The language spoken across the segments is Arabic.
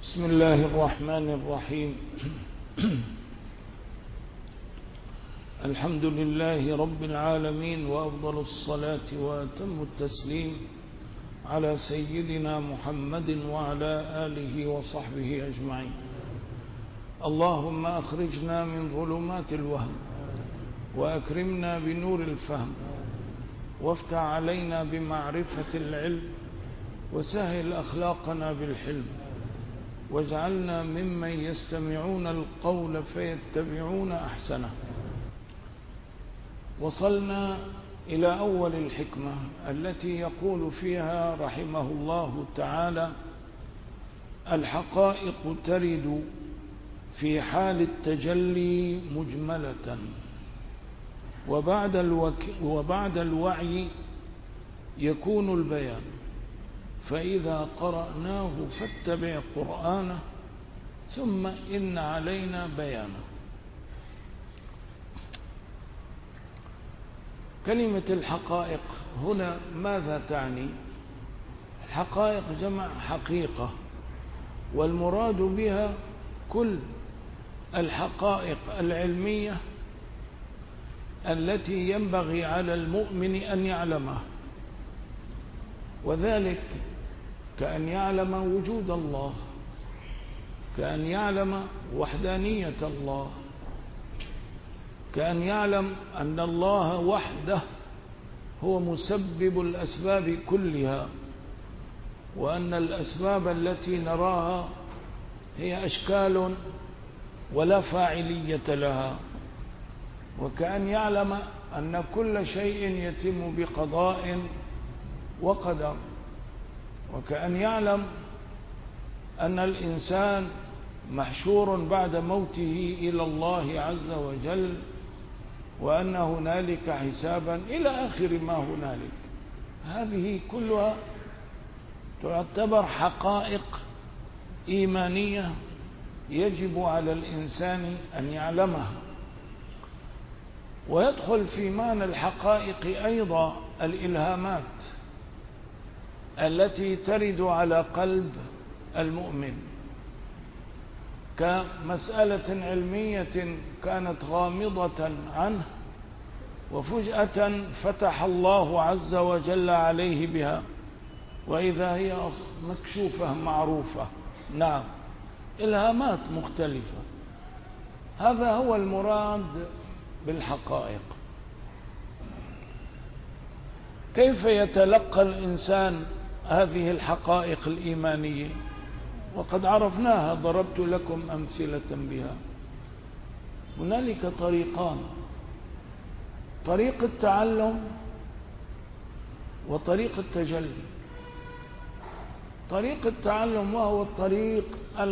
بسم الله الرحمن الرحيم. الحمد لله رب العالمين، وأفضل الصلاة وأتم التسليم على سيدنا محمد وعلى آله وصحبه أجمعين. اللهم أخرجنا من ظلمات الوهم وأكرمنا بنور الفهم، وافتح علينا بمعرفة العلم، وسهل أخلاقنا بالحلم، واجعلنا ممن يستمعون القول فيتبعون أحسنه. وصلنا إلى أول الحكمة التي يقول فيها رحمه الله تعالى: الحقائق ترد في حال التجلي مجملة، وبعد الوعي يكون البيان، فإذا قرأناه فاتبع قرآنه ثم إن علينا بيانه. كلمة الحقائق هنا ماذا تعني؟ الحقائق جمع حقيقة، والمراد بها كل الحقائق العلمية التي ينبغي على المؤمن أن يعلمها، وذلك كأن يعلم وجود الله، كأن يعلم وحدانية الله، كأن يعلم أن الله وحده هو مسبب الأسباب كلها، وأن الأسباب التي نراها هي أشكال ولا فاعلية لها، وكأن يعلم أن كل شيء يتم بقضاء وقدر، وكأن يعلم أن الإنسان محشور بعد موته إلى الله عز وجل، وأن هنالك حسابا إلى آخر ما هنالك. هذه كلها تعتبر حقائق إيمانية يجب على الإنسان أن يعلمها. ويدخل في معنى الحقائق أيضا الإلهامات التي ترد على قلب المؤمن، كمسألة علمية كانت غامضة عنه وفجأة فتح الله عز وجل عليه بها، وإذا هي مكشوفة معروفة. نعم، إلهامات مختلفة. هذا هو المراد بالحقائق. كيف يتلقى الإنسان هذه الحقائق الإيمانية؟ وقد عرفناها، ضربت لكم أمثلة بها. هنالك طريقان: طريق التعلم وطريق التجلي. طريق التعلم وهو الطريق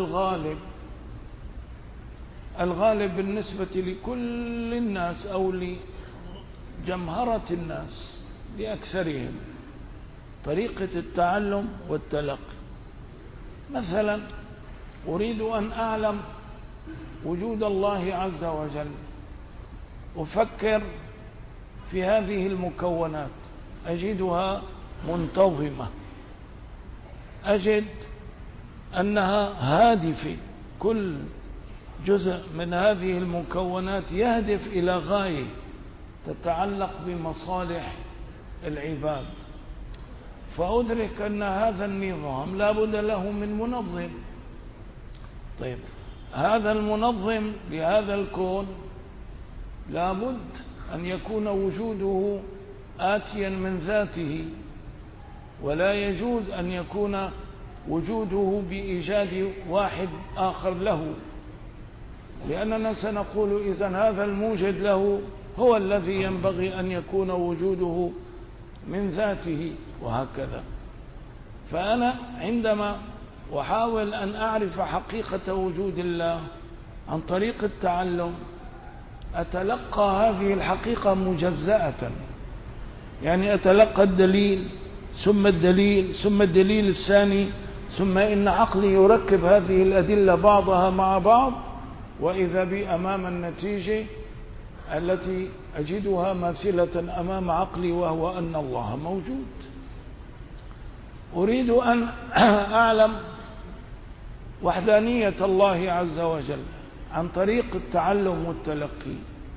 الغالب بالنسبة لكل الناس أو لجمهرة الناس، لأكثرهم، طريقة التعلم والتلقي. مثلا أريد أن أعلم وجود الله عز وجل، أفكر في هذه المكونات، أجدها منتظمة، أجد أنها هادفة، كل جزء من هذه المكونات يهدف إلى غاية تتعلق بمصالح العباد، فأدرك أن هذا النظام لا بد له من منظم. طيب، هذا المنظم لهذا الكون لا بد أن يكون وجوده آتيا من ذاته، ولا يجوز أن يكون وجوده بإيجاد واحد آخر له، لأننا سنقول إذن هذا الموجد له هو الذي ينبغي أن يكون وجوده من ذاته، وهكذا. فأنا عندما أحاول أن أعرف حقيقة وجود الله عن طريق التعلم، أتلقى هذه الحقيقة مجزأة، يعني أتلقى الدليل ثم الدليل ثم الدليل الثاني، ثم إن عقلي يركب هذه الأدلة بعضها مع بعض، وإذا بي أمام النتيجة التي أجدها ماثلة أمام عقلي، وهو أن الله موجود. أريد أن أعلم وحدانية الله عز وجل عن طريق التعلم والتلقي.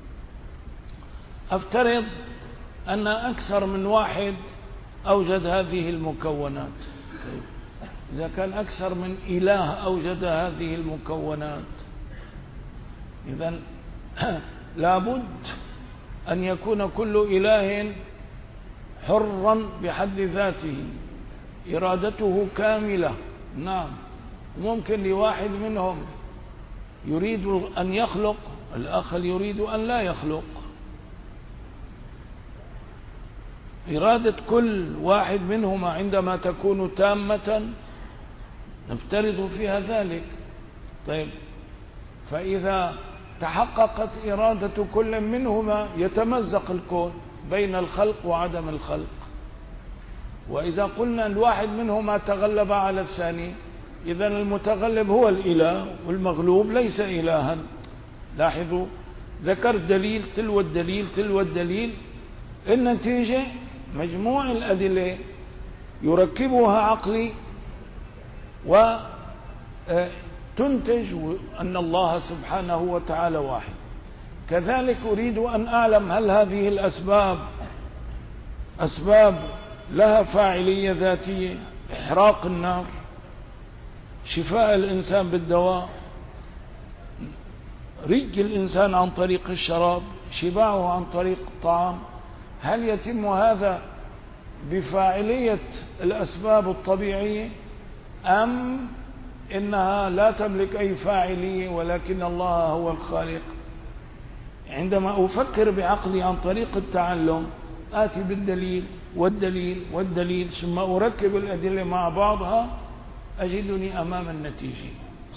أفترض أن أكثر من واحد أوجد هذه المكونات. إذا كان أكثر من إله أوجد هذه المكونات، إذن لابد أن يكون كل إله حرا بحد ذاته، إرادته كاملة. نعم، ممكن لواحد منهم يريد أن يخلق، الآخر يريد أن لا يخلق. إرادة كل واحد منهما عندما تكون تامة نفترض فيها ذلك. طيب، فإذا تحققت إرادة كل منهما يتمزق الكون بين الخلق وعدم الخلق. وإذا قلنا الواحد منهما تغلب على الثاني، إذن المتغلب هو الإله والمغلوب ليس إلها. لاحظوا، ذكر دليل تلو الدليل تلو الدليل، النتيجة مجموع الأدلة يركبها عقلي وتنتج أن الله سبحانه وتعالى واحد. كذلك أريد أن أعلم هل هذه الأسباب أسباب لها فاعلية ذاتية، إحراق النار، شفاء الإنسان بالدواء، رج الإنسان عن طريق الشراب، شباعه عن طريق الطعام. هل يتم هذا بفاعلية الأسباب الطبيعية أم إنها لا تملك أي فاعلية ولكن الله هو الخالق؟ عندما أفكر بعقلي عن طريق التعلم آتي بالدليل والدليل والدليل ثم أركب الأدلة مع بعضها أجدني أمام النتيجة.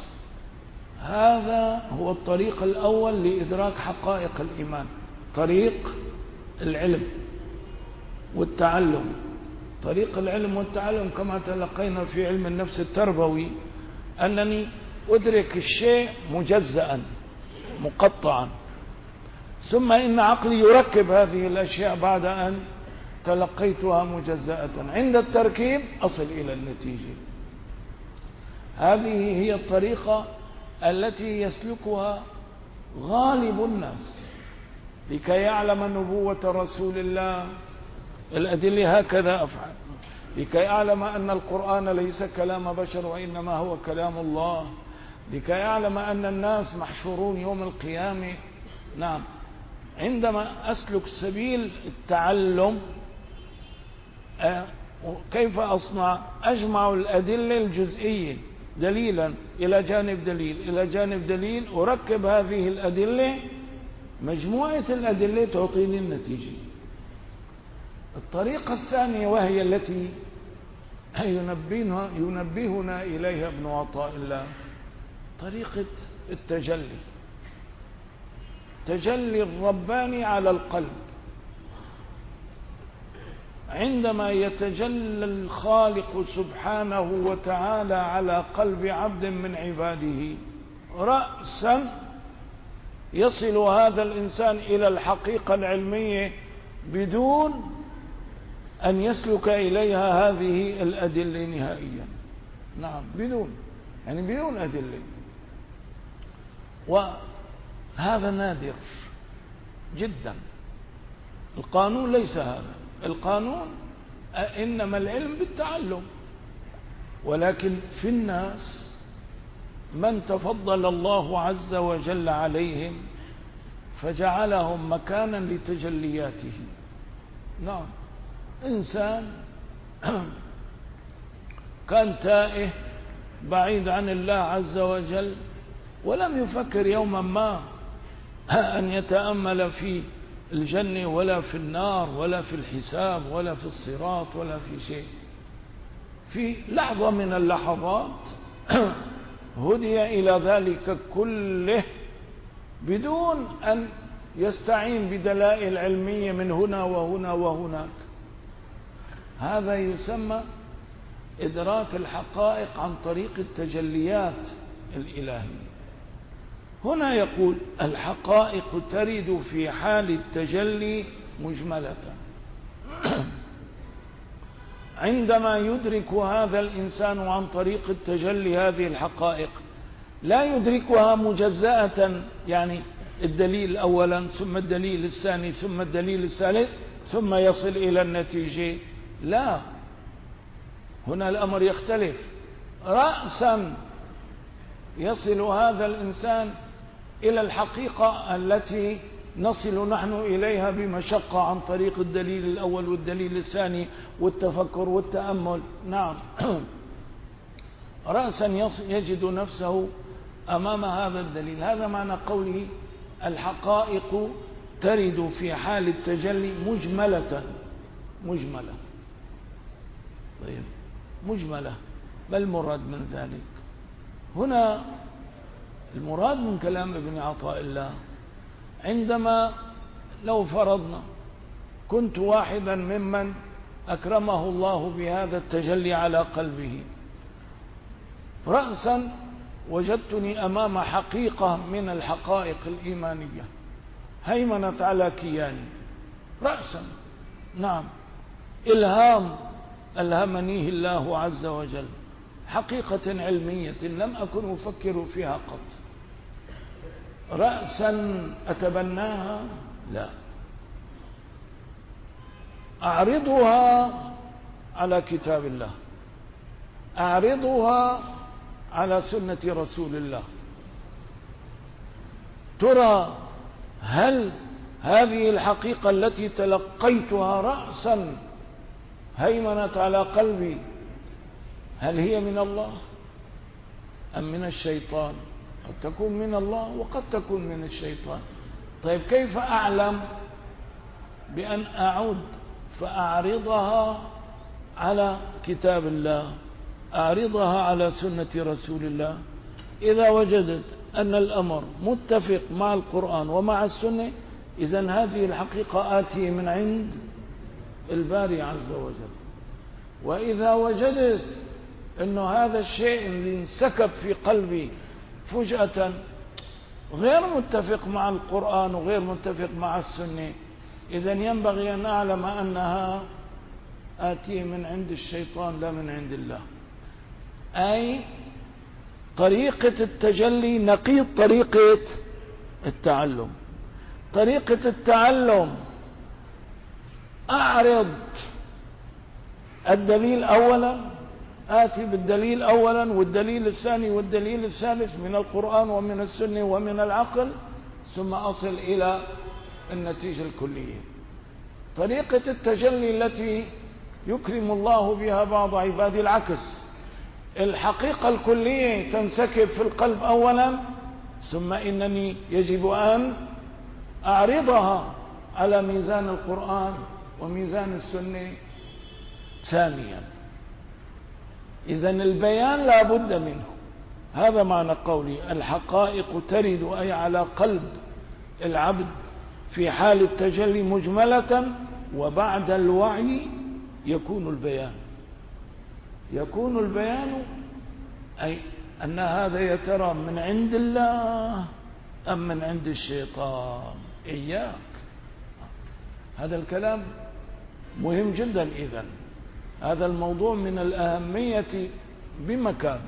هذا هو الطريق الأول لإدراك حقائق الإيمان، طريق العلم والتعلم. طريق العلم والتعلم كما تلقينا في علم النفس التربوي أنني أدرك الشيء مجزأ مقطعا، ثم إن عقلي يركب هذه الأشياء بعد أن تلقيتها مجزأة. عند التركيب أصل إلى النتيجة. هذه هي الطريقة التي يسلكها غالب الناس لكي يعلم نبوة رسول الله. الأدلة هكذا أفعل لكي أعلم أن القرآن ليس كلام بشر وإنما هو كلام الله، لكي أعلم أن الناس محشورون يوم القيامة. نعم، عندما أسلك سبيل التعلم كيف أصنع؟ أجمع الأدلة الجزئية دليلا إلى جانب دليل إلى جانب دليل، أركب هذه الأدلة، مجموعة الأدلة تعطيني النتيجة. الطريقة الثانية وهي التي ينبهنا إليها ابن عطاء الله، طريقة التجلي، تجلي الرباني على القلب. عندما يتجلى الخالق سبحانه وتعالى على قلب عبد من عباده رأسا يصل هذا الإنسان إلى الحقيقة العلمية بدون أن يسلك إليها هذه الأدلة نهائيا. نعم، بدون أدلة. وهذا نادر جدا. القانون ليس هذا. القانون إنما العلم بالتعلم، ولكن في الناس من تفضل الله عز وجل عليهم فجعلهم مكانا لتجلياته. نعم، إنسان كان تائه بعيد عن الله عز وجل ولم يفكر يوما ما أن يتأمل في الجنة ولا في النار ولا في الحساب ولا في الصراط ولا في شيء. في لحظة من اللحظات هدي إلى ذلك كله بدون أن يستعين بدلائل علمية من هنا وهنا وهناك. هذا يسمى إدراك الحقائق عن طريق التجليات الإلهية. هنا يقول الحقائق ترد في حال التجلي مجملة. عندما يدرك هذا الإنسان عن طريق التجلي هذه الحقائق لا يدركها مجزأة، يعني الدليل أولا ثم الدليل الثاني ثم الدليل الثالث ثم يصل إلى النتيجة. لا، هنا الأمر يختلف. رأسا يصل هذا الإنسان إلى الحقيقة التي نصل نحن إليها بمشقة عن طريق الدليل الأول والدليل الثاني والتفكر والتأمل. نعم. رأسا يجد نفسه أمام هذا الدليل. هذا معنى قوله الحقائق ترد في حال التجلي مجملة. طيب، مجملة، ما المراد من ذلك؟ هنا المراد من كلام ابن عطاء الله، عندما لو فرضنا كنت واحدا ممن أكرمه الله بهذا التجلي على قلبه، رأسا وجدتني أمام حقيقة من الحقائق الإيمانية هيمنت على كياني رأسا. نعم، إلهام ألهمنيه الله عز وجل، حقيقة علمية لم أكن أفكر فيها قط. رأسا أتبناها؟ لا، أعرضها على كتاب الله، أعرضها على سنة رسول الله. ترى هل هذه الحقيقة التي تلقيتها رأسا هيمنت على قلبي هل هي من الله أم من الشيطان؟ قد تكون من الله وقد تكون من الشيطان. طيب، كيف أعلم؟ بأن أعود فأعرضها على كتاب الله، أعرضها على سنة رسول الله. إذا وجدت أن الأمر متفق مع القرآن ومع السنة، إذن هذه الحقيقة آتي من عند الباري عز وجل. وإذا وجدت أن هذا الشيء اللي انسكب في قلبي فجأة غير متفق مع القرآن وغير متفق مع السنة، إذن ينبغي أن أعلم أنها آتي من عند الشيطان لا من عند الله. أي طريقة التجلي نقيض طريقة التعلم. طريقة التعلم أعرض الدليل أولا، آتي بالدليل أولا والدليل الثاني والدليل الثالث من القرآن ومن السنة ومن العقل، ثم أصل إلى النتيجة الكلية. طريقة التجلي التي يكرم الله بها بعض عباده العكس، الحقيقة الكلية تنسكب في القلب أولا، ثم إنني يجب أن أعرضها على ميزان القرآن وميزان السنة ثانيا. إذن البيان لا بد منه. هذا معنى قولي الحقائق ترد، أي على قلب العبد في حال التجلي مجملة، وبعد الوعي يكون البيان. يكون البيان أي أن هذا يا ترى من عند الله أم من عند الشيطان. إياك، هذا الكلام مهم جدا. إذن هذا الموضوع من الأهمية بمكان.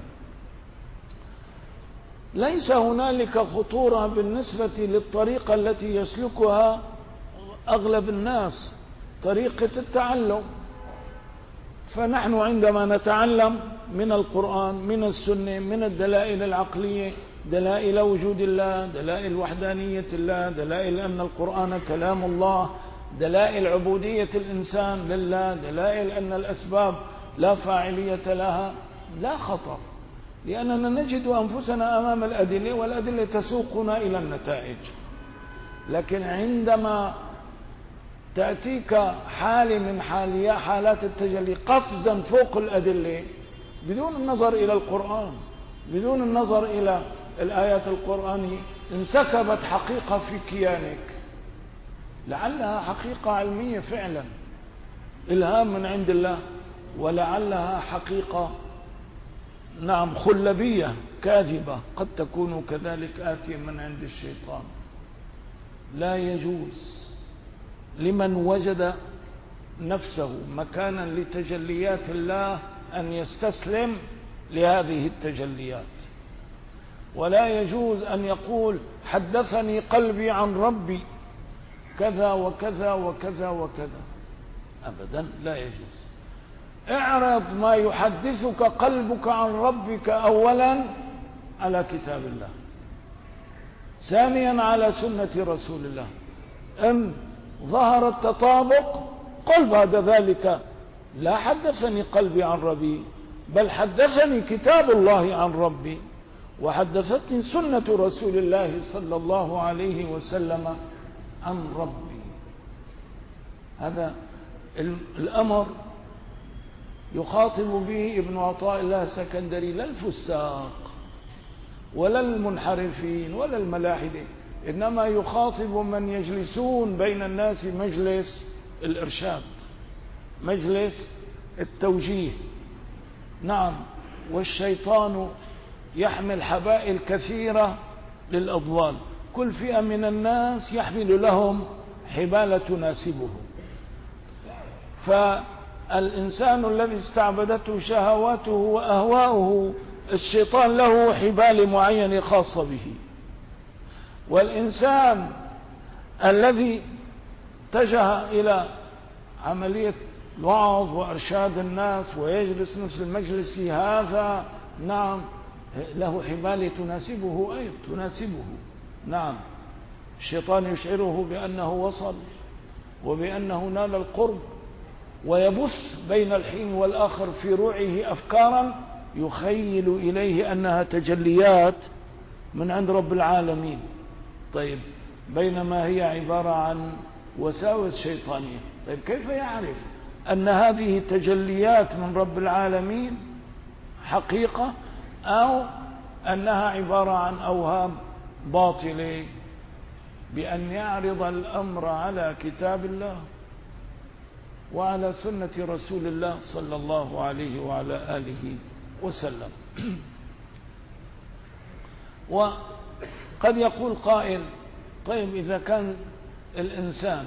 ليس هنالك خطورة بالنسبة للطريقة التي يسلكها أغلب الناس، طريقة التعلم. فنحن عندما نتعلم من القرآن من السنة من الدلائل العقلية، دلائل وجود الله، دلائل وحدانية الله، دلائل أن القرآن كلام الله، دلائل عبودية الإنسان لله، دلائل أن الأسباب لا فاعلية لها، لا خطر، لأننا نجد أنفسنا أمام الأدلة والأدلة تسوقنا إلى النتائج. لكن عندما تأتيك حالة من حالات التجلي قفزا فوق الأدلة بدون النظر إلى القرآن، بدون النظر إلى الآيات القرآنية، انسكبت حقيقة في كيانك، لعلها حقيقة علمية فعلا إلهام من عند الله، ولعلها حقيقة نعم خلبية كاذبة قد تكون كذلك آتية من عند الشيطان. لا يجوز لمن وجد نفسه مكانا لتجليات الله أن يستسلم لهذه التجليات. ولا يجوز أن يقول حدثني قلبي عن ربي كذا وكذا وكذا وكذا، أبدا لا يجوز. اعرض ما يحدثك قلبك عن ربك أولا على كتاب الله، ثانيا على سنة رسول الله. إن ظهر التطابق قل بعد ذلك لا حدثني قلبي عن ربي، بل حدثني كتاب الله عن ربي، وحدثتني سنة رسول الله صلى الله عليه وسلم عن ربي. هذا الأمر يخاطب به ابن عطاء الله السكندري، لا الفساق ولا المنحرفين ولا الملاحدين، إنما يخاطب من يجلسون بين الناس مجلس الإرشاد، مجلس التوجيه. نعم، والشيطان يحمل حبائل كثيرة للأضلال، كل فئة من الناس يحمل لهم حبال تناسبه. فالإنسان الذي استعبدته شهواته وأهواؤه الشيطان له حبال معينة خاصة به، والإنسان الذي اتجه إلى عملية الوعظ وإرشاد الناس ويجلس نفس المجلس هذا نعم له حبال تناسبه أيضا تناسبه. نعم، الشيطان يشعره بأنه وصل وبأنه نال القرب، ويبث بين الحين والآخر في روعه أفكارا يخيل إليه أنها تجليات من عند رب العالمين. طيب، بينما هي عبارة عن وساوس شيطانية. طيب، كيف يعرف أن هذه تجليات من رب العالمين حقيقة أو أنها عبارة عن أوهام باطلة؟ بأن يعرض الأمر على كتاب الله وعلى سنة رسول الله صلى الله عليه وعلى آله وسلم. وقد يقول قائل: طيب، إذا كان الإنسان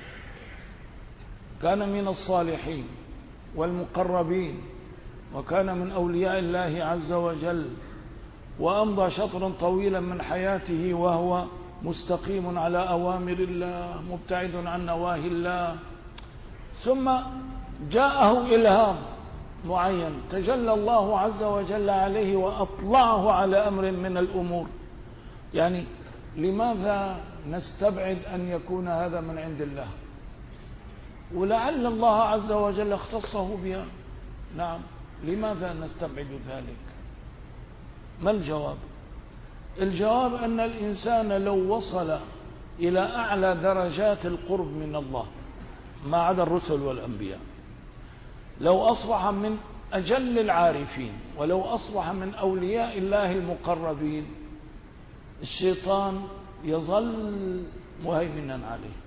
كان من الصالحين والمقربين وكان من أولياء الله عز وجل وأمضى شطرا طويلا من حياته وهو مستقيم على أوامر الله مبتعد عن نواهي الله، ثم جاءه إلهام معين تجلى الله عز وجل عليه وأطلعه على أمر من الأمور، يعني لماذا نستبعد أن يكون هذا من عند الله؟ ولعل الله عز وجل اختصه بها. نعم، لماذا نستبعد ذلك؟ ما الجواب؟ الجواب أن الإنسان لو وصل إلى أعلى درجات القرب من الله ما عدا الرسل والأنبياء، لو أصبح من أجل العارفين ولو أصبح من أولياء الله المقربين، الشيطان يظل مهيمنا عليه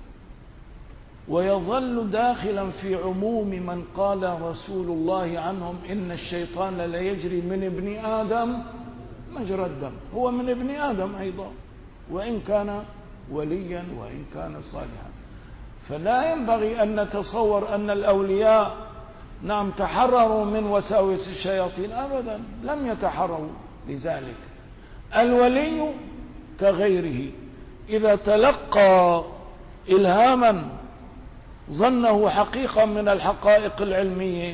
ويظل داخلا في عموم من قال رسول الله عنهم: إن الشيطان ليجري من ابن آدم مجرى الدم. هو من ابن آدم أيضا، وإن كان وليا وإن كان صالحا. فلا ينبغي أن نتصور أن الأولياء نعم تحرروا من وساوس الشياطين، أبدا لم يتحرروا لذلك. الولي كغيره إذا تلقى إلهاما ظنه حقيقة من الحقائق العلمية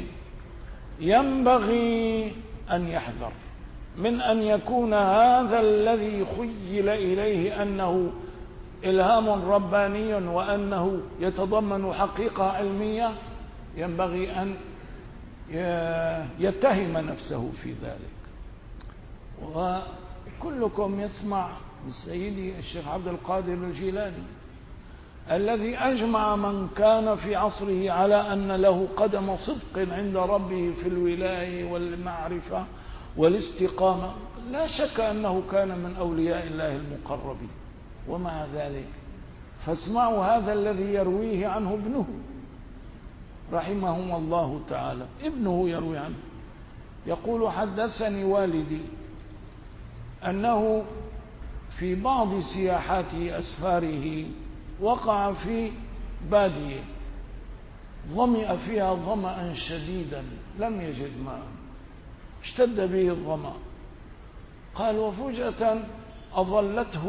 ينبغي أن يحذر من أن يكون هذا الذي خيل إليه أنه إلهام رباني وأنه يتضمن حقيقة علمية، ينبغي أن يتهم نفسه في ذلك. وكلكم يسمع سيدي الشيخ عبد القادر الجيلاني الذي أجمع من كان في عصره على أن له قدم صدق عند ربه في الولاية والمعرفة والاستقامة، لا شك أنه كان من أولياء الله المقربين. ومع ذلك فاسمعوا هذا الذي يرويه عنه ابنه رحمه الله تعالى، ابنه يروي عنه يقول: حدثني والدي أنه في بعض سياحاته أسفاره وقع في بادية ظمئ فيها ظمأ شديدا لم يجد ماء، اشتد به الظمأ، قال وفجأة أظلته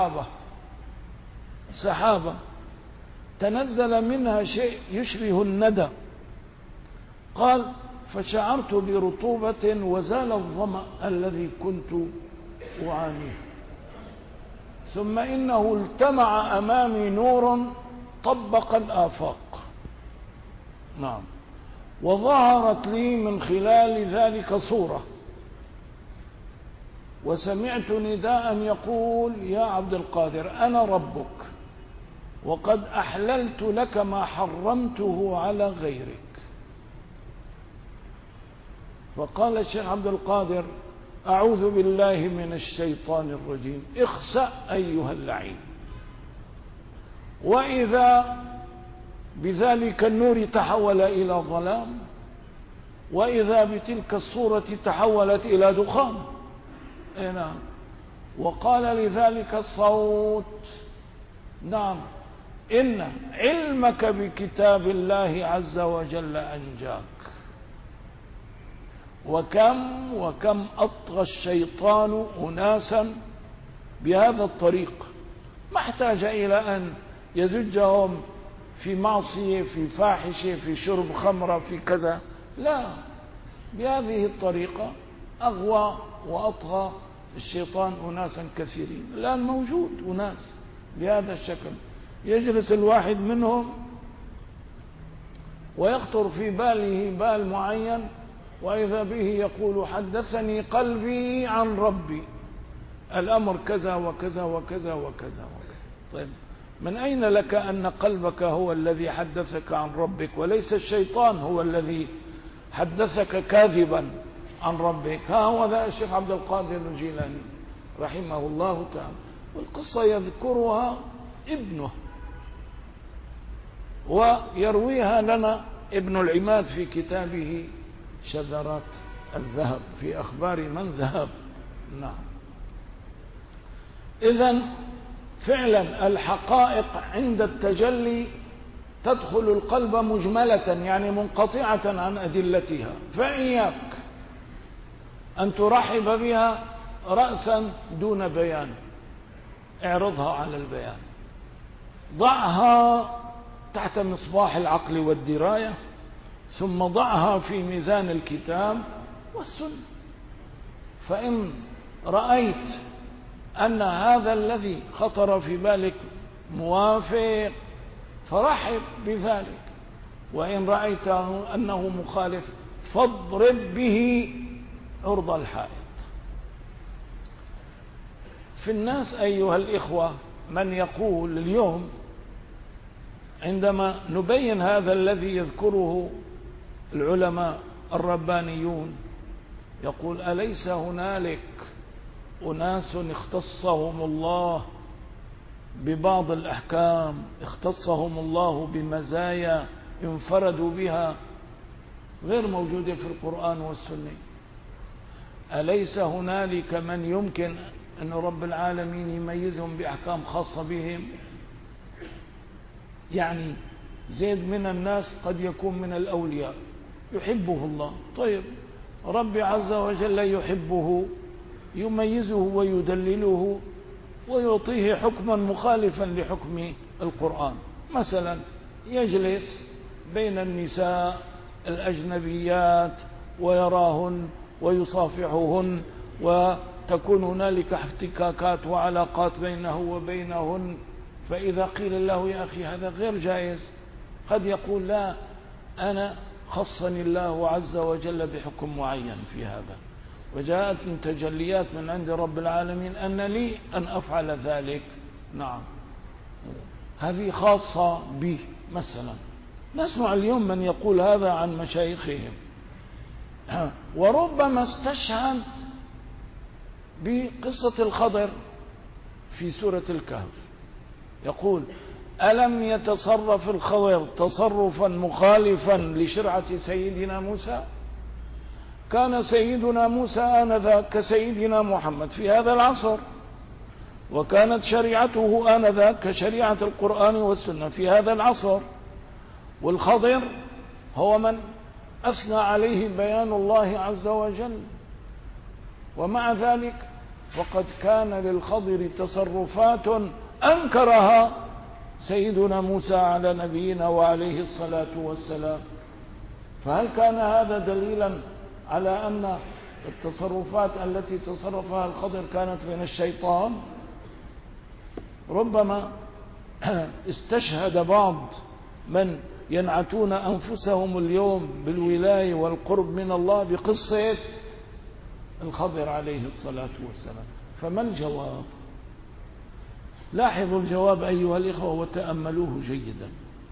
سحابة تنزل منها شيء يشبه الندى. قال فشعرت برطوبة وزال الظمأ الذي كنت أعانيه، ثم إنه التمع أمامي نور طبق الآفاق. نعم. وظهرت لي من خلال ذلك صورة، وسمعت نداء يقول يا عبد القادر أنا ربك وقد أحللت لك ما حرمته على غيرك. فقال الشيخ عبد القادر أعوذ بالله من الشيطان الرجيم، اخسأ أيها اللعين. وإذا بذلك النور تحول إلى ظلام، وإذا بتلك الصورة تحولت إلى دخان. نعم. وقال لذلك الصوت نعم إن علمك بكتاب الله عز وجل أنجاك. وكم أطغى الشيطان أناسا بهذا الطريق، ما احتاج إلى أن يزجهم في معصية، في فاحشة، في شرب خمرة، في كذا، لا، بهذه الطريقة أغوى وأطغى الشيطان أناسا كثيرين. الآن موجود أناس بهذا الشكل، يجلس الواحد منهم ويخطر في باله بال معين، وإذا به يقول حدثني قلبي عن ربي الأمر كذا وكذا وكذا وكذا وكذا. طيب من أين لك أن قلبك هو الذي حدثك عن ربك، وليس الشيطان هو الذي حدثك كاذبا عن ربك؟ ها هو ذا الشيخ عبد القادر الجيلاني رحمه الله تعالى، والقصة يذكرها ابنه ويرويها لنا ابن العماد في كتابه شذرات الذهب في أخبار من ذهب. نعم. إذن فعلا الحقائق عند التجلي تدخل القلب مجملة، يعني منقطعة عن أدلتها، فإياك أن ترحب بها رأسا دون بيان، اعرضها على البيان، ضعها تحت مصباح العقل والدراية، ثم ضعها في ميزان الكتاب والسنة. فإن رأيت أن هذا الذي خطر في بالك موافق فرحب بذلك، وإن رأيت أنه مخالف فاضرب به عرض الحائط. في الناس أيها الإخوة من يقول اليوم عندما نبين هذا الذي يذكره العلماء الربانيون، يقول أليس هنالك أناس اختصهم الله ببعض الأحكام، اختصهم الله بمزايا انفردوا بها غير موجودة في القرآن والسنة؟ أليس هنالك من يمكن أن رب العالمين يميزهم بأحكام خاصة بهم؟ يعني زيد من الناس قد يكون من الأولياء يحبه الله، طيب ربي عز وجل يحبه يميزه ويدلله ويعطيه حكما مخالفا لحكم القرآن. مثلا يجلس بين النساء الأجنبيات ويراهن ويصافحهن، وتكون هنالك احتكاكات وعلاقات بينه وبينهن، فإذا قيل له يا أخي هذا غير جائز قد يقول لا، أنا خصني الله عز وجل بحكم معين في هذا، وجاءت تجليات من عند رب العالمين أن لي أن أفعل ذلك. نعم، هذه خاصة به. مثلا نسمع اليوم من يقول هذا عن مشايخهم، وربما استشهد بقصة الخضر في سورة الكهف، يقول ألم يتصرف الخضر تصرفا مخالفا لشرعة سيدنا موسى؟ كان سيدنا موسى آنذاك كسيدنا محمد في هذا العصر، وكانت شريعته آنذاك كشريعة القرآن والسنة في هذا العصر، والخضر هو من أثنى عليه بيان الله عز وجل، ومع ذلك فقد كان للخضر تصرفات أنكرها سيدنا موسى على نبينا وعليه الصلاة والسلام. فهل كان هذا دليلا على أن التصرفات التي تصرفها الخضر كانت من الشيطان؟ ربما استشهد بعض من ينعتون أنفسهم اليوم بالولاية والقرب من الله بقصة الخضر عليه الصلاة والسلام. فما الجواب؟ لاحظوا الجواب أيها الإخوة وتأملوه جيدا.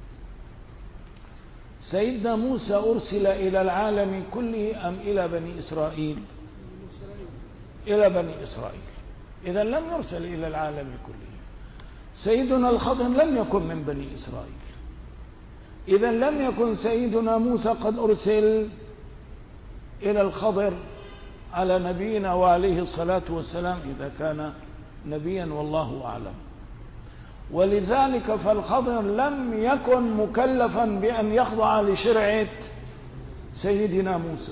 سيدنا موسى أرسل إلى العالم كله أم إلى بني إسرائيل؟ إلى بني إسرائيل. إذا لم يرسل إلى العالم كله. سيدنا الخضر لم يكن من بني إسرائيل. إذا لم يكن سيدنا موسى قد أرسل إلى الخضر على نبينا وعليه الصلاة والسلام إذا كان نبيا والله أعلم. ولذلك فالخضر لم يكن مكلفا بأن يخضع لشرعة سيدنا موسى.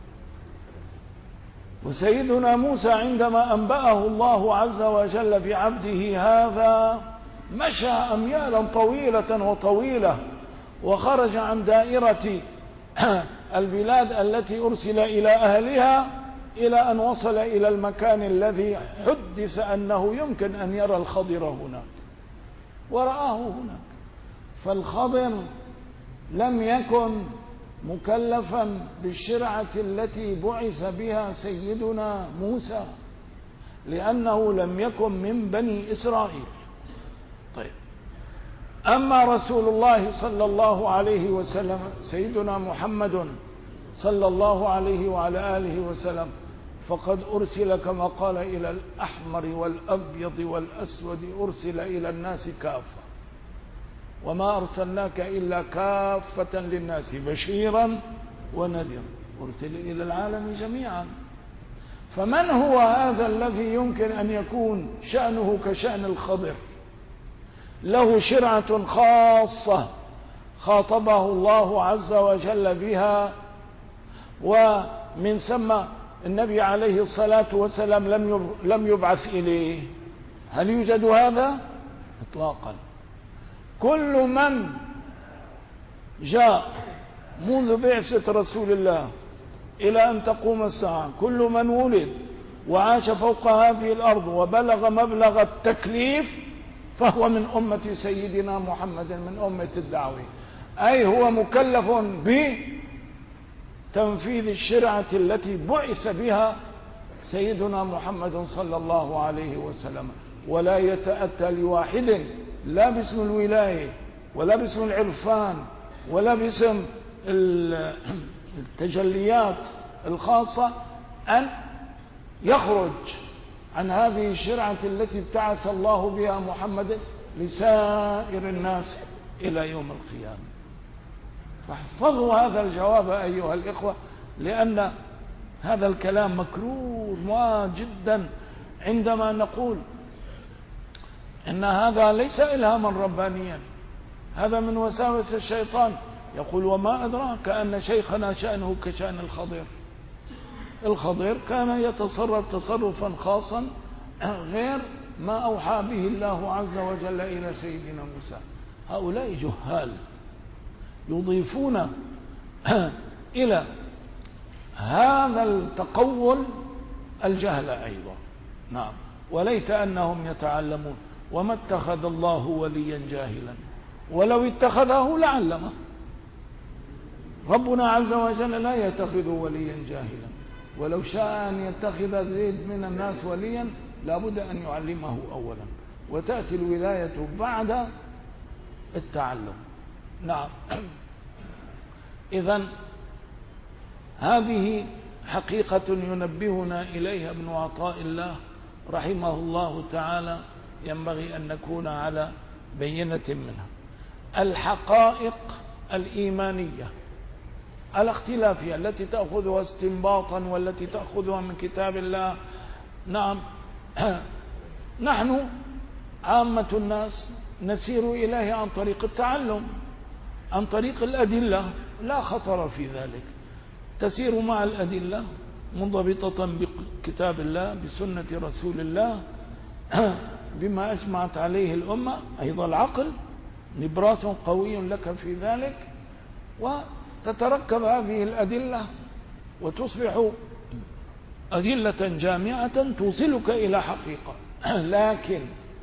وسيدنا موسى عندما أنبأه الله عز وجل بعبده هذا مشى أميالا طويلة وطويلة وخرج عن دائرة البلاد التي أرسل إلى أهلها إلى أن وصل إلى المكان الذي حدث أنه يمكن أن يرى الخضر هناك، ورآه هناك. فالخضر لم يكن مكلفا بالشرعة التي بعث بها سيدنا موسى لأنه لم يكن من بني إسرائيل. طيب، أما رسول الله صلى الله عليه وسلم سيدنا محمد صلى الله عليه وعلى آله وسلم فقد أرسل كما قال إلى الأحمر والأبيض والأسود، أرسل إلى الناس كافة، وما أرسلناك إلا كافة للناس بشيرا ونذيرا، أرسل إلى العالم جميعا. فمن هو هذا الذي يمكن أن يكون شأنه كشأن الخضر، له شرعة خاصة خاطبه الله عز وجل بها، ومن ثم النبي عليه الصلاة والسلام لم يبعث إليه؟ هل يوجد هذا؟ إطلاقا. كل من جاء منذ بعثة رسول الله إلى أن تقوم الساعة، كل من ولد وعاش فوق هذه الأرض وبلغ مبلغ التكليف فهو من أمة سيدنا محمد، من أمة الدعوة، أي هو مكلف بتنفيذ الشرعة التي بعث بها سيدنا محمد صلى الله عليه وسلم. ولا يتأتى لواحد لا باسم الولاية ولا باسم العرفان ولا باسم التجليات الخاصة أن يخرج عن هذه الشرعة التي ابتعث الله بها محمد لسائر الناس إلى يوم القيامة. فاحفظوا هذا الجواب أيها الإخوة، لأن هذا الكلام مكرور جدا عندما نقول إن هذا ليس إلهاما ربانيا، هذا من وساوس الشيطان. يقول وما أدراك أن شيخنا شأنه كشأن الخضر. الخضر كان يتصرف تصرفا خاصا غير ما أوحى به الله عز وجل إلى سيدنا موسى. هؤلاء جهال يضيفون إلى هذا التقول الجهل أيضا. نعم، وليت أنهم يتعلمون. وما اتخذ الله وليا جاهلا، ولو اتخذه لعلمه. ربنا عز وجل لا يتخذ وليا جاهلا، ولو شاء أن يتخذ زيد من الناس وليا لابد أن يعلمه أولا، وتأتي الولاية بعد التعلم. نعم، إذن هذه حقيقة ينبهنا إليها ابن عطاء الله رحمه الله تعالى، ينبغي أن نكون على بينة منها. الحقائق الإيمانية الاختلافية التي تأخذها استنباطا والتي تأخذها من كتاب الله. نعم، نحن عامة الناس نسير إليه عن طريق التعلم، عن طريق الأدلة، لا خطر في ذلك. تسير مع الأدلة منضبطة بكتاب الله بسنة رسول الله بما أجمعت عليه الأمة، أيضا العقل نبراس قوي لك في ذلك، وتتركب هذه الأدلة وتصبح أدلة جامعة توصلك إلى حقيقة. لكن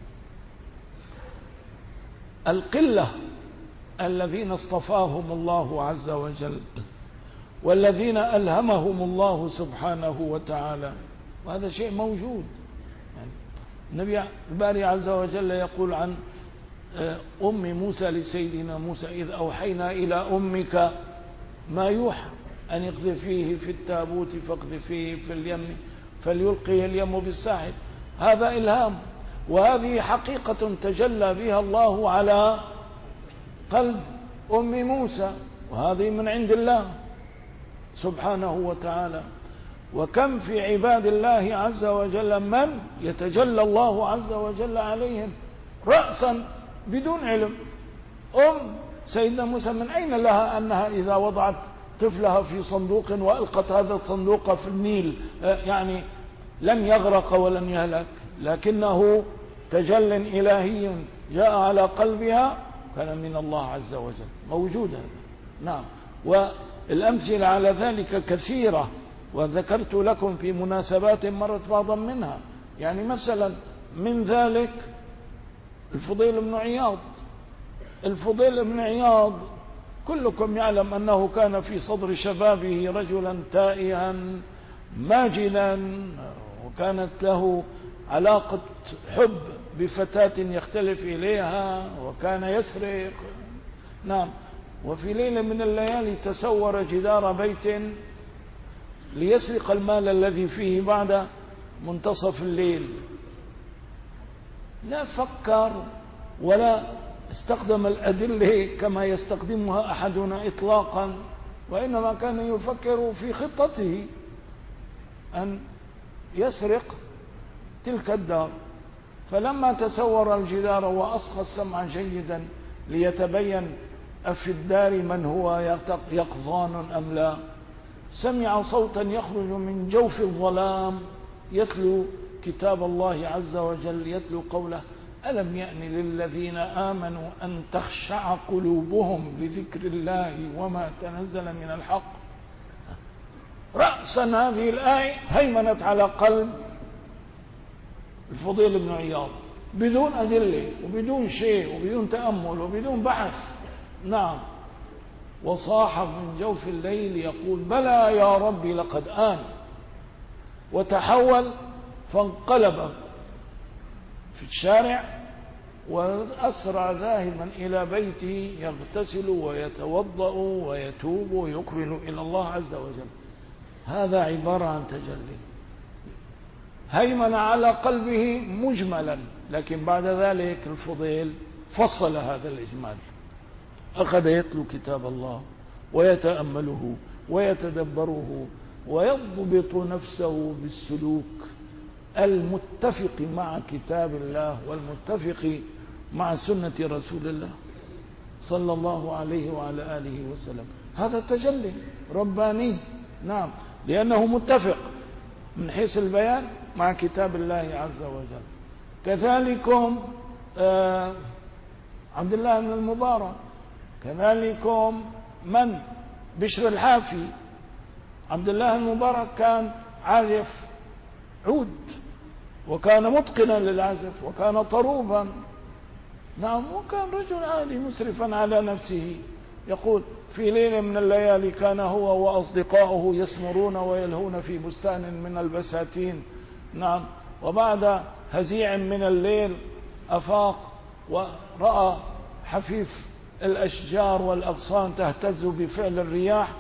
القلة الذين اصطفاهم الله عز وجل والذين ألهمهم الله سبحانه وتعالى، وهذا شيء موجود. يعني النبي الباري عز وجل يقول عن أم موسى لسيدنا موسى: إذ أوحينا إلى أمك ما يوحى أن اقذفيه في التابوت فاقذفيه في اليم فليلقيه اليم بالساحل. هذا إلهام، وهذه حقيقة تجلى بها الله على قلب أم موسى، وهذه من عند الله سبحانه وتعالى. وكم في عباد الله عز وجل من يتجلى الله عز وجل عليهم رأسا بدون علم. سيدنا موسى من أين لها أنها إذا وضعت طفلها في صندوق وألقت هذا الصندوق في النيل يعني لن يغرق ولن يهلك، لكنه تجل إلهي جاء على قلبها كان من الله عز وجل موجود هذا. نعم، والأمثلة على ذلك كثيرة، وذكرت لكم في مناسبات مرت بعضا منها. يعني مثلا من ذلك الفضيل بن عياض. الفضيل بن عياض كلكم يعلم أنه كان في صدر شبابه رجلا تائها ماجنا، وكانت له علاقة حب بفتاة يختلف إليها، وكان يسرق. نعم، وفي ليلة من الليالي تسور جدار بيت ليسرق المال الذي فيه بعد منتصف الليل. لا فكر ولا استخدم الأدلة كما يستخدمها أحدنا إطلاقا، وإنما كان يفكر في خطته أن يسرق تلك الدار. فلما تسور الجدار وأصغى السمع جيدا ليتبين أفي الدار من هو يقظان أم لا، سمع صوتا يخرج من جوف الظلام يتلو كتاب الله عز وجل، يتلو قوله: ألم يأن للذين آمنوا أن تخشع قلوبهم لذكر الله وما تنزل من الحق. رأسا هذه الآية هيمنت على قلب الفضيل بن عياض بدون أدلة وبدون شيء وبدون تأمل وبدون بحث. نعم، وصاح من جوف الليل يقول: بلى يا ربي لقد آن. وتحول فانقلب في الشارع وأسرع ذاهبا إلى بيته يغتسل ويتوضأ ويتوب ويقبل إلى الله عز وجل. هذا عبارة عن تجلي هيمن على قلبه مجملا، لكن بعد ذلك الفضيل فصل هذا الإجمال، أخذ يتلو كتاب الله ويتأمله ويتدبره ويضبط نفسه بالسلوك المتفق مع كتاب الله والمتفق مع سنة رسول الله صلى الله عليه وعلى آله وسلم. هذا تجلي رباني. نعم، لأنه متفق من حيث البيان مع كتاب الله عز وجل. كذلكم عبد الله بن المبارك، كذلكم من بشر الحافي. عبد الله المبارك كان عازف عود، وكان متقنا للعزف، وكان طروبا. نعم، وكان رجل عادي مسرفا على نفسه. يقول: في ليلة من الليالي كان هو وأصدقاؤه يسمرون ويلهون في بستان من البساتين. نعم، وبعد هزيع من الليل أفاق ورأى حفيف الأشجار والأغصان تهتز بفعل الرياح،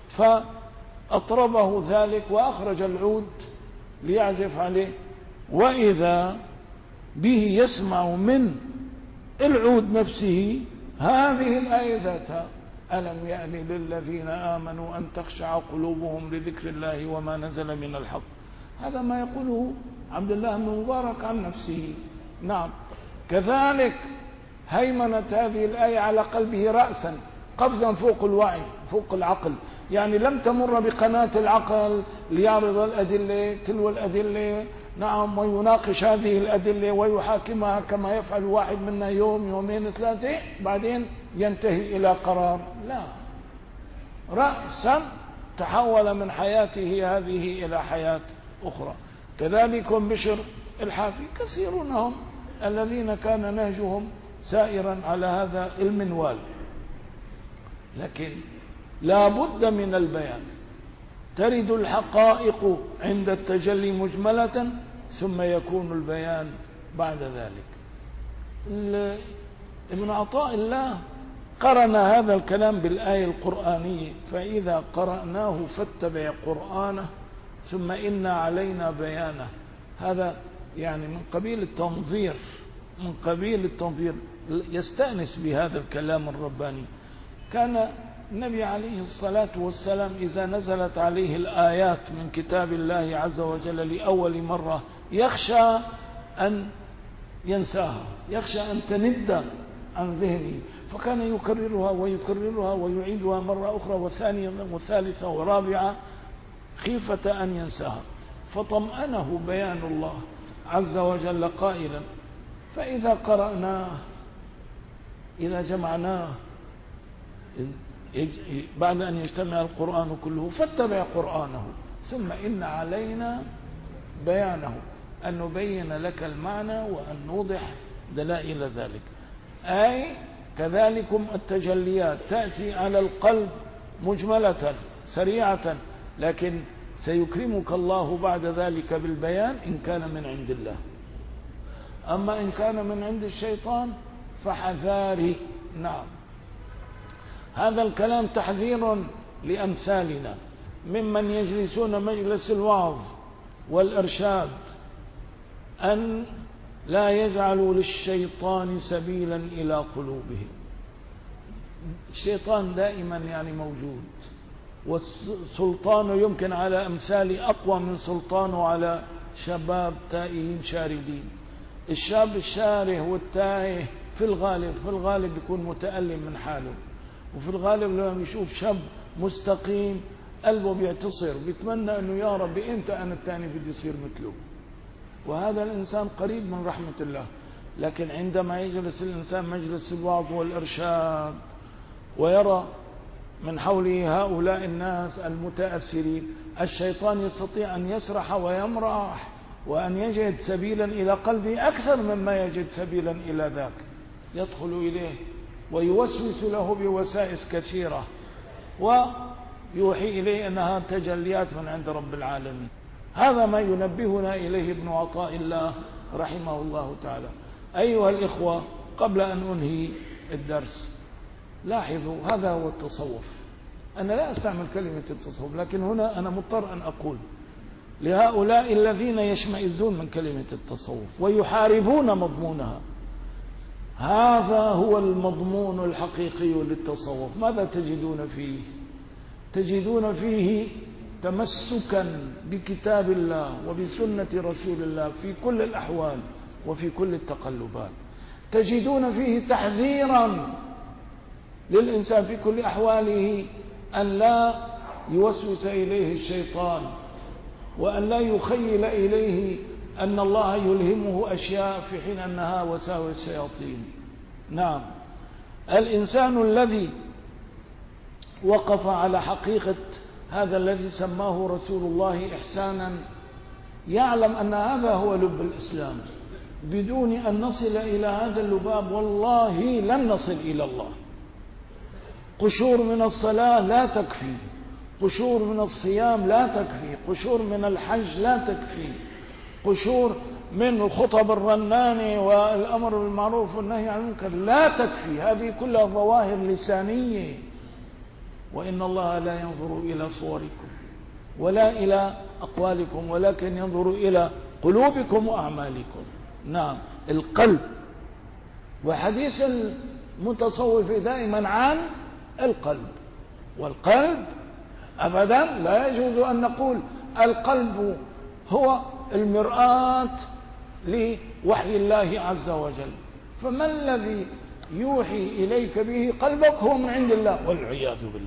فأطربه ذلك وأخرج العود ليعزف عليه، وإذا به يسمع من العود نفسه هذه الآية ذاتها: ألم يأن للذين آمنوا أن تخشع قلوبهم لذكر الله وما نزل من الحق. هذا ما يقوله عبد الله بن مبارك عن نفسه. نعم، كذلك هيمنت هذه الآية على قلبه رأسا، قفزا فوق الوعي فوق العقل. يعني لم تمر بقناة العقل ليعرض الأدلة تلو الأدلة، نعم، ويناقش هذه الأدلة ويحاكمها كما يفعل واحد منا يوم يومين ثلاثة، بعدين ينتهي إلى قرار. لا، رأسا تحول من حياته هذه إلى حياة أخرى. كذلك بشر الحافي، كثيرون هم الذين كان نهجهم سائرا على هذا المنوال. لكن لا بد من البيان. ترد الحقائق عند التجلي مجملة، ثم يكون البيان بعد ذلك. ابن عطاء الله قرن هذا الكلام بالآية القرآنية: فإذا قرأناه فاتبع قرآنه ثم إن علينا بيانه. هذا يعني من قبيل التنظير، من قبيل التنظير، يستأنس بهذا الكلام الرباني. كان النبي عليه الصلاة والسلام إذا نزلت عليه الآيات من كتاب الله عز وجل لأول مرة يخشى أن ينساها، يخشى أن تند عن ذهنه، فكان يكررها ويكررها ويعيدها مرة أخرى وثانية وثالثة ورابعة خيفة أن ينساها. فطمأنه بيان الله عز وجل قائلا: فإذا قرأناه، إذا جمعناه بعد أن يجتمع القرآن كله فاتبع قرآنه ثم إن علينا بيانه، أن نبين لك المعنى وأن نوضح دلائل ذلك. أي كذلكم التجليات تأتي على القلب مجملة سريعة، لكن سيكرمك الله بعد ذلك بالبيان إن كان من عند الله. أما إن كان من عند الشيطان فحذاري. نعم، هذا الكلام تحذير لأمثالنا ممن يجلسون مجلس الوعظ والإرشاد، أن لا يجعلوا للشيطان سبيلا إلى قلوبهم. الشيطان دائما يعني موجود، والسلطان يمكن على أمثال أقوى من سلطانه على شباب تائهين شاردين. الشاب الشاره والتائه في الغالب يكون متألم من حاله، وفي الغالب لما يشوف شاب مستقيم قلبه بيعتصر، بيتمنى أنه يا رب إمتى أنا الثاني بدي يصير مثله، وهذا الإنسان قريب من رحمة الله. لكن عندما يجلس الإنسان مجلس الوعظ والإرشاد ويرى من حوله هؤلاء الناس المتأثرين، الشيطان يستطيع أن يسرح ويمرح وأن يجد سبيلا إلى قلبه أكثر مما يجد سبيلا إلى ذاك، يدخل إليه ويوسوس له بوسائس كثيرة ويوحي إليه أنها تجليات من عند رب العالمين. هذا ما ينبهنا إليه ابن عطاء الله رحمه الله تعالى. أيها الإخوة، قبل أن أنهي الدرس، لاحظوا هذا هو التصوف. أنا لا أستعمل كلمة التصوف، لكن هنا أنا مضطر أن أقول لهؤلاء الذين يشمئزون من كلمة التصوف ويحاربون مضمونها: هذا هو المضمون الحقيقي للتصوف. ماذا تجدون فيه؟ تجدون فيه تمسكا بكتاب الله وبسنة رسول الله في كل الأحوال وفي كل التقلبات. تجدون فيه تحذيرا للإنسان في كل أحواله أن لا يوسوس إليه الشيطان، وأن لا يخيل إليه أن الله يلهمه أشياء في حين أنها وساوس الشياطين. نعم، الإنسان الذي وقف على حقيقة هذا الذي سماه رسول الله إحسانا يعلم أن هذا هو لب الإسلام. بدون أن نصل إلى هذا اللباب والله لن نصل إلى الله. قشور من الصلاة لا تكفي، قشور من الصيام لا تكفي، قشور من الحج لا تكفي، قشور من الخطب الرنانة والأمر بالمعروف والنهي عن المنكر لا تكفي. هذه كلها ظواهر لسانية. وإن الله لا ينظر إلى صوركم ولا إلى أقوالكم، ولكن ينظر إلى قلوبكم وأعمالكم. نعم، القلب. وحديث المتصوف دائما عن القلب، والقلب أبدا لا يجوز أن نقول القلب هو المرآة لوحي الله عز وجل. فما الذي يوحي إليك به قلبك هو من عند الله والعياذ بالله.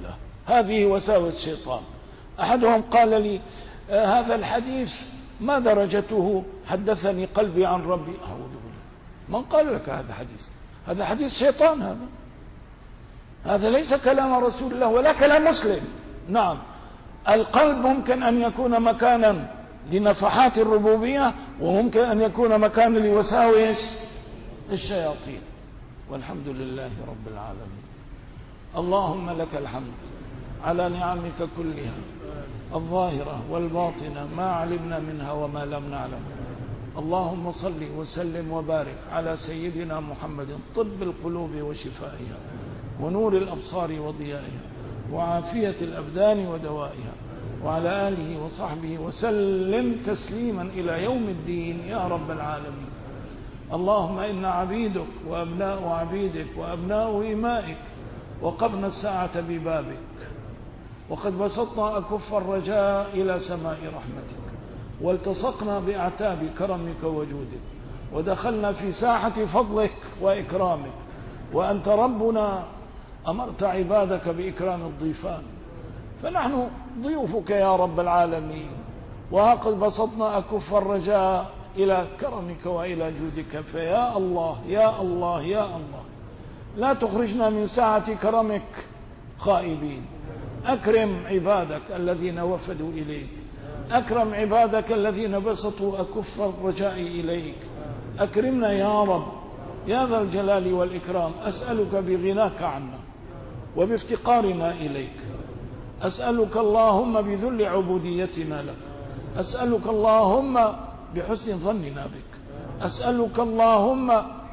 هذه وساوس الشيطان. أحدهم قال لي هذا الحديث ما درجته؟ حدثني قلبي عن ربي. أعوذ بالله، من قال لك هذا حديث؟ هذا حديث شيطان، هذا ليس كلام رسول الله ولا كلام مسلم. نعم، القلب ممكن أن يكون مكانا لنفحات الربوبية، وممكن أن يكون مكانا لوساوس الشياطين، والحمد لله رب العالمين. اللهم لك الحمد على نعمك كلها الظاهرة والباطنة، ما علمنا منها وما لم نعلم. اللهم صل وسلم وبارك على سيدنا محمد طب القلوب وشفائها، ونور الأبصار وضيائها، وعافية الأبدان ودوائها، وعلى آله وصحبه وسلم تسليما إلى يوم الدين يا رب العالمين. اللهم إنا عبيدك وأبناء عبيدك وأبناء إمائك، وقبنا الساعة ببابك، وقد بسطنا أكف الرجاء إلى سماء رحمتك، والتصقنا بأعتاب كرمك وجودك، ودخلنا في ساحة فضلك وإكرامك، وأنت ربنا أمرت عبادك بإكرام الضيفان، فنحن ضيوفك يا رب العالمين، وقد بسطنا أكف الرجاء إلى كرمك وإلى جودك. فيا الله يا الله يا الله، لا تخرجنا من ساعة كرمك خائبين. أكرم عبادك الذين وفدوا إليك، أكرم عبادك الذين بسطوا أكف الرجاء إليك. أكرمنا يا رب يا ذا الجلال والإكرام. أسألك بغناك عنا وبافتقارنا إليك، أسألك اللهم بذل عبوديتنا لك، أسألك اللهم بحسن ظننا بك، أسألك اللهم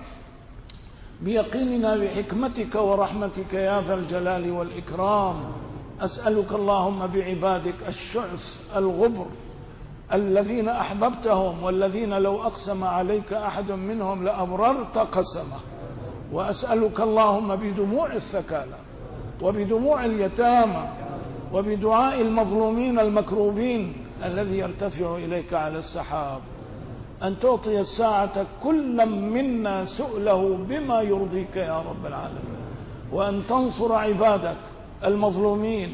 بيقيننا بحكمتك ورحمتك يا ذا الجلال والإكرام. أسألك اللهم بعبادك الشعث الغبر الذين أحببتهم، والذين لو أقسم عليك أحد منهم لأبررت قسمه. وأسألك اللهم بدموع الثكالى وبدموع اليتامى وبدعاء المظلومين المكروبين الذي يرتفع إليك على السحاب، أن تعطي الساعة كل منا سؤله بما يرضيك يا رب العالمين، وأن تنصر عبادك المظلومين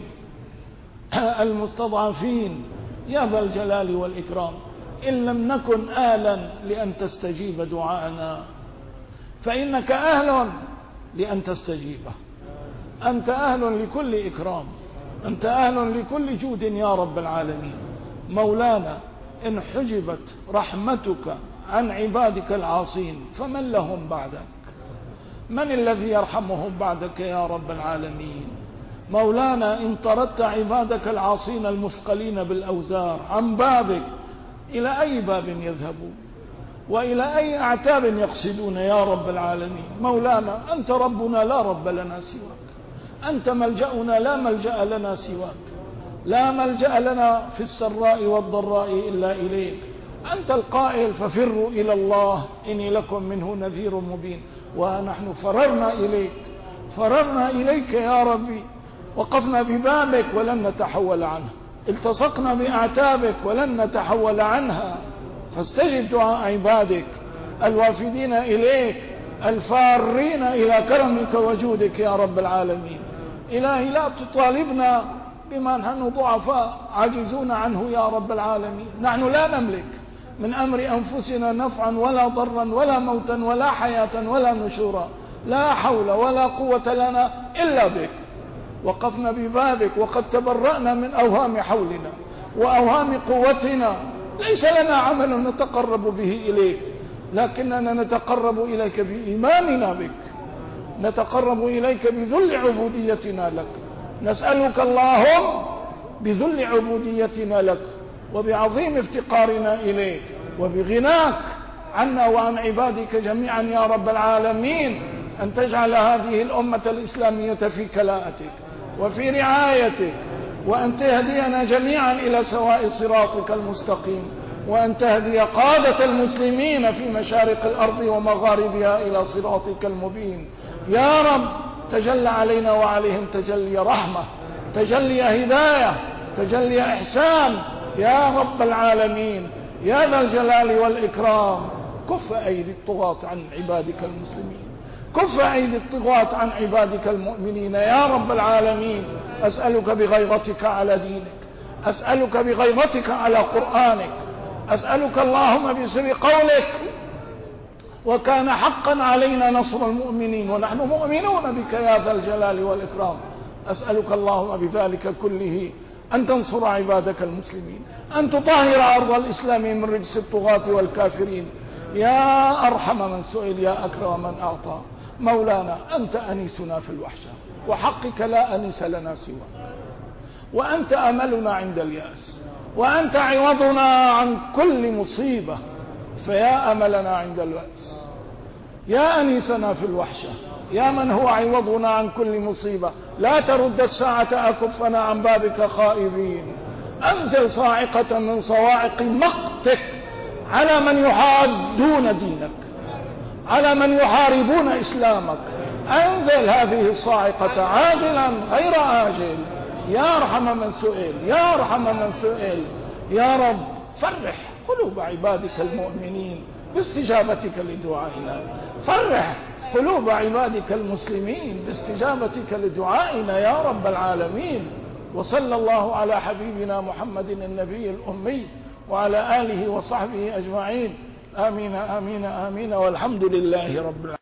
المستضعفين يا ذا الجلال والإكرام. إن لم نكن أهلا لأن تستجيب دعاءنا فإنك أهل لأن تستجيبه. أنت أهل لكل إكرام، أنت أهل لكل جود يا رب العالمين. مولانا، إن حجبت رحمتك عن عبادك العاصين فمن لهم بعدك؟ من الذي يرحمهم بعدك يا رب العالمين؟ مولانا، إن طردت عبادك العاصين المثقلين بالأوزار عن بابك، إلى أي باب يذهبون وإلى أي أعتاب يقصدون يا رب العالمين؟ مولانا، أنت ربنا لا رب لنا سواك، أنت ملجأنا لا ملجأ لنا سواك، لا ملجأ لنا في السراء والضراء إلا إليك. أنت القائل ففروا إلى الله إني لكم منه نذير مبين. ونحن فررنا إليك يا ربي، وقفنا ببابك ولن نتحول عنه، التصقنا بأعتابك ولن نتحول عنها. فاستجب دعاء عبادك الوافدين إليك الفارين إلى كرمك وجودك يا رب العالمين. إلهي، لا تطالبنا بما نحن ضعفاء عاجزون عنه يا رب العالمين. نحن لا نملك من أمر أنفسنا نفعا ولا ضرا ولا موتا ولا حياة ولا نشورا، لا حول ولا قوة لنا إلا بك. وقفنا ببابك وقد تبرأنا من أوهام حولنا وأوهام قوتنا. ليس لنا عمل نتقرب به إليك، لكننا نتقرب إليك بإيماننا بك، نتقرب إليك بذل عبوديتنا لك. نسألك اللهم بذل عبوديتنا لك وبعظيم افتقارنا إليك وبغناك عنا وعن عبادك جميعا يا رب العالمين، أن تجعل هذه الأمة الإسلامية في كلاءتك وفي رعايتك، وأن تهدينا جميعا إلى سواء صراطك المستقيم، وأن تهدي قادة المسلمين في مشارق الأرض ومغاربها إلى صراطك المبين. يا رب، تجلى علينا وعليهم تجلي رحمة، تجلي هداية، تجلي إحسان يا رب العالمين يا ذا الجلال والإكرام. كف أيدي الطغاة عن عبادك المسلمين، كف أيدي الطغاة عن عبادك المؤمنين يا رب العالمين. أسألك بغيرتك على دينك، أسألك بغيرتك على قرآنك، أسألك اللهم بسر قولك وكان حقا علينا نصر المؤمنين ونحن مؤمنون بك يا ذا الجلال والإكرام. أسألك اللهم بذلك كله أن تنصر عبادك المسلمين، أن تطهر أرض الإسلام من رجس الطغاة والكافرين يا أرحم من سئل يا أكرم من أعطى. مولانا أنت أنيسنا في الوحشة، وحقك لا أنيس لنا سواك، وأنت أملنا عند اليأس، وأنت عوضنا عن كل مصيبة، فيا أملنا عند اليأس، يا أنيسنا في الوحشة، يا من هو عوضنا عن كل مصيبة، لا ترد الساعة أكفنا عن بابك خائبين. أنزل صاعقة من صواعق مقتك على من يحادون دينك، على من يحاربون إسلامك. أنزل هذه الصاعقة عاجلا غير آجل يا أرحم من سئل، يا أرحم من سئل. يا رب فرح قلوب عبادك المؤمنين باستجابتك لدعائنا، فرح قلوب عبادك المسلمين باستجابتك لدعائنا يا رب العالمين. وصلى الله على حبيبنا محمد النبي الأمي وعلى آله وصحبه أجمعين. آمين آمين آمين، والحمد لله رب العالمين.